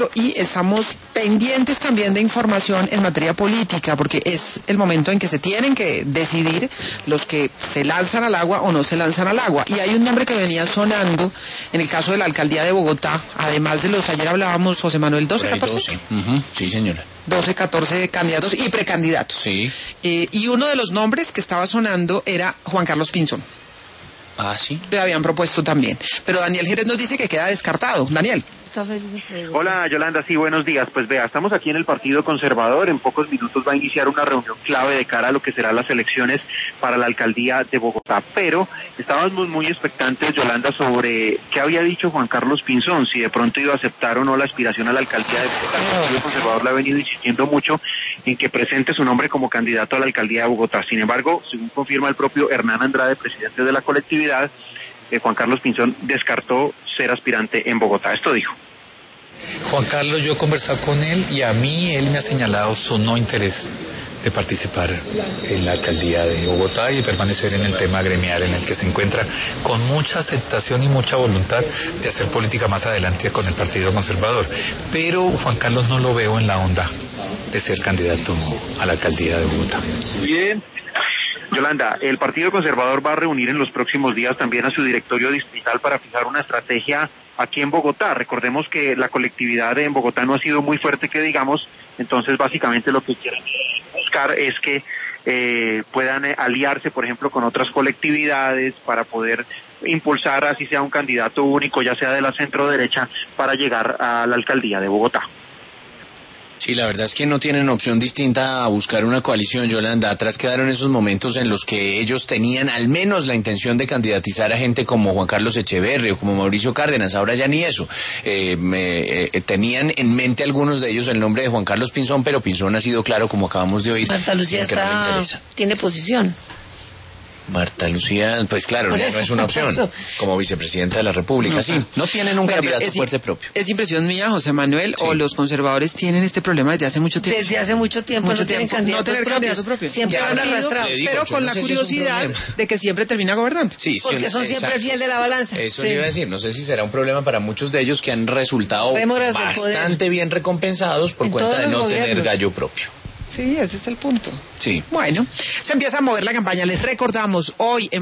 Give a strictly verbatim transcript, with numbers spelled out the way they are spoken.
Y estamos pendientes también de información en materia política, porque es el momento en que se tienen que decidir los que se lanzan al agua o no se lanzan al agua. Y hay un nombre que venía sonando en el caso de la alcaldía de Bogotá, además de los, ayer hablábamos, José Manuel, doce, catorce. doce. Uh-huh. Sí, señora. doce, catorce candidatos y precandidatos. Sí. Eh, y uno de los nombres que estaba sonando era Juan Carlos Pinzón. Ah, sí. Le habían propuesto también. Pero Daniel Jerez nos dice que queda descartado. Daniel. Hola Yolanda, sí, buenos días. Pues vea, estamos aquí en el Partido Conservador. En pocos minutos va a iniciar una reunión clave de cara a lo que serán las elecciones para la alcaldía de Bogotá. Pero estábamos muy expectantes, Yolanda, sobre qué había dicho Juan Carlos Pinzón, si de pronto iba a aceptar o no la aspiración a la alcaldía de Bogotá. El Partido Conservador le ha venido insistiendo mucho en que presente su nombre como candidato a la alcaldía de Bogotá. Sin embargo, según confirma el propio Hernán Andrade, presidente de la colectividad, eh, Juan Carlos Pinzón descartó ser aspirante en Bogotá. Esto dijo. Juan Carlos, yo he conversado con él y a mí él me ha señalado su no interés de participar en la alcaldía de Bogotá y de permanecer en el tema gremial en el que se encuentra, con mucha aceptación y mucha voluntad de hacer política más adelante con el Partido Conservador. Pero Juan Carlos no lo veo en la onda de ser candidato a la alcaldía de Bogotá. Bien. Yolanda, el Partido Conservador va a reunir en los próximos días también a su directorio distrital para fijar una estrategia aquí en Bogotá. Recordemos que la colectividad en Bogotá no ha sido muy fuerte, que digamos, entonces básicamente lo que quieren buscar es que eh, puedan eh, aliarse, por ejemplo, con otras colectividades para poder impulsar, así sea un candidato único, ya sea de la centro derecha, para llegar a la alcaldía de Bogotá. Sí, la verdad es que no tienen opción distinta a buscar una coalición, Yolanda. Atrás quedaron esos momentos en los que ellos tenían al menos la intención de candidatizar a gente como Juan Carlos Echeverri o como Mauricio Cárdenas. Ahora ya ni eso. Eh, eh, eh, tenían en mente algunos de ellos el nombre de Juan Carlos Pinzón, pero Pinzón ha sido claro, como acabamos de oír. Marta Lucía está, no tiene posición. Marta Lucía, pues claro, ya no es una opción como vicepresidenta de la República. No, sí, no tienen un bueno, candidato es, fuerte propio. ¿Es impresión mía, José Manuel, sí, o los conservadores tienen este problema desde hace mucho tiempo? Desde hace mucho tiempo mucho no tienen tiempo, candidatos, no tener propios. candidatos propios. Siempre ya van arrastrados. Digo, pero con no la curiosidad si de que siempre termina gobernando. Sí, porque son siempre exacto, el fiel de la balanza. Eso sí. le iba a decir, no sé si será un problema para muchos de ellos que han resultado bastante bien recompensados por en cuenta de no gobiernos. Tener gallo propio. Sí, ese es el punto. Sí. Bueno, se empieza a mover la campaña. Les recordamos, hoy en